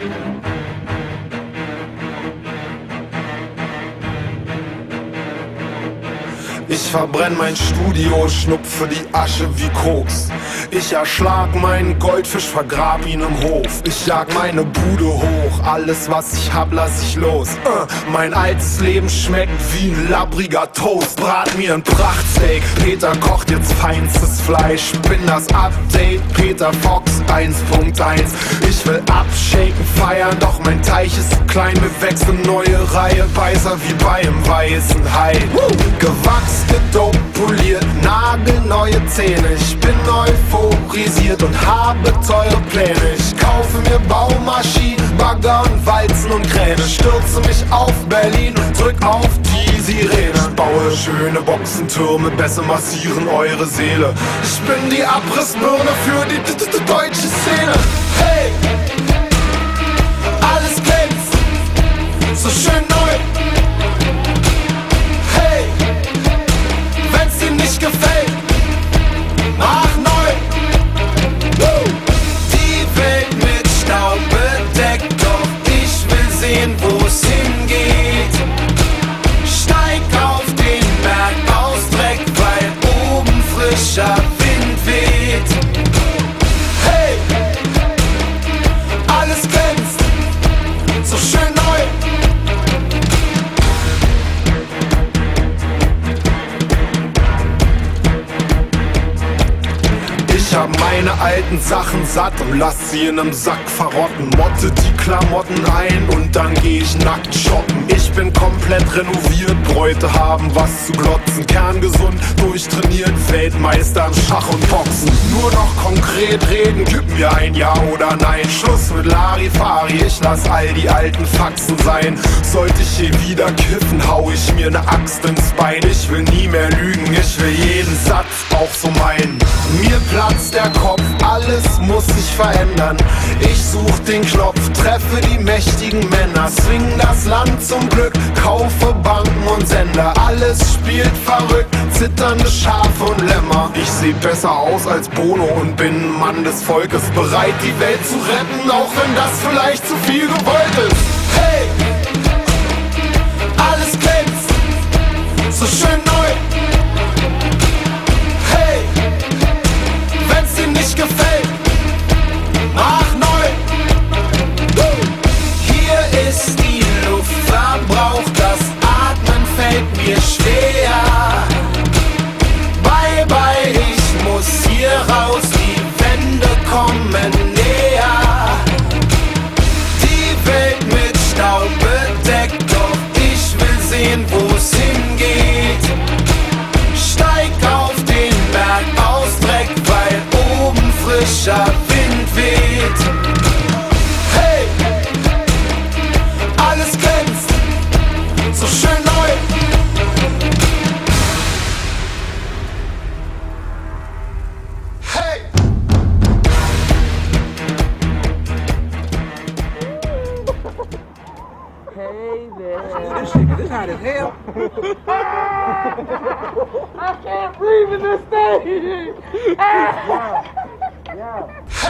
Ich verbrenn mein Studio, schnupfe die Asche wie Koks. Ich erschlag meinen Goldfisch, vergrab ihn im Hof. Ich jag meine Bude hoch, alles was ich hab lass ich los. Mein altes Leben schmeckt wie ein labbriger Toast. Brat mir ein Prachtsteak, Peter kocht jetzt feinstes Fleisch. Bin das Update, Peter Fox 1.1. Ich will abshaken, feiern, doch mein Teich ist zu klein. Wir wechseln neue Reihe, Beißer wie bei einem weißen Hai. Gewachs, gedopt, poliert, nagelneue Zähne. Ich bin euphorisiert und habe teure Pläne. Ich kaufe mir Baumaschinen, Bagger und Walzen und Kräne. Stürze mich auf Berlin und drück auf die Sirene. Ich baue schöne Boxentürme, besser massieren eure Seele. Ich bin die Abrissbirne für die deutsche Szene. Hey! Alles glänzt, so schön neu. Hey! Wenn's dir nicht gefällt, mach neu. Die Welt mit Staub bedeckt, doch ich will sehen, wo's hingeht. Steig auf den Berg aus Dreck, weil oben frischer Wind weht. Hey! Alles glänzt, so schön neu. Ich hab meine alten Sachen satt und lass sie in nem Sack verrotten. Motte die Klamotten ein und dann geh ich nackt shoppen. Ich bin komplett renoviert, Bräute haben was zu glotzen. Kerngesund, durchtrainiert, Weltmeister im Schach und Boxen. Nur noch konkret reden, gib mir ein Ja oder Nein. Schluss mit Larifari, ich lass all die alten Faxen sein. Sollte ich hier wieder kiffen, hau ich mir ne Axt ins Bein. Ich will nie mehr lügen, ich will jeden Satz auch so meinen. Mir platzt der Kopf, alles muss sich verändern. Ich such den Knopf, treffe die mächtigen Männer. Swing das Land zum Glück, kaufe Banken und Sender. Alles spielt verrückt, zitternde Schafe und Lämmer. Ich seh besser aus als Bono und bin ein Mann des Volkes. Bereit die Welt zu retten, auch wenn das vielleicht zu viel gewollt ist. Hey! Alles glänzt, so schön neu. Hey! Wenn's dir nicht gefällt, mach neu. Hier ist die Luft verbraucht, das Atmen fällt mir schwer. Bye bye, ich muss hier raus, die Wände kommen näher. Die Welt mit Staub bedeckt, doch ich will sehen, wo's hingeht. Steig auf den Berg aus Dreck, weil oben frischer Wind weht. Hey! Alles glänzt, so schön neu. Hey! Hey there. This shit is hot as hell. I can't breathe in this thing. Yeah.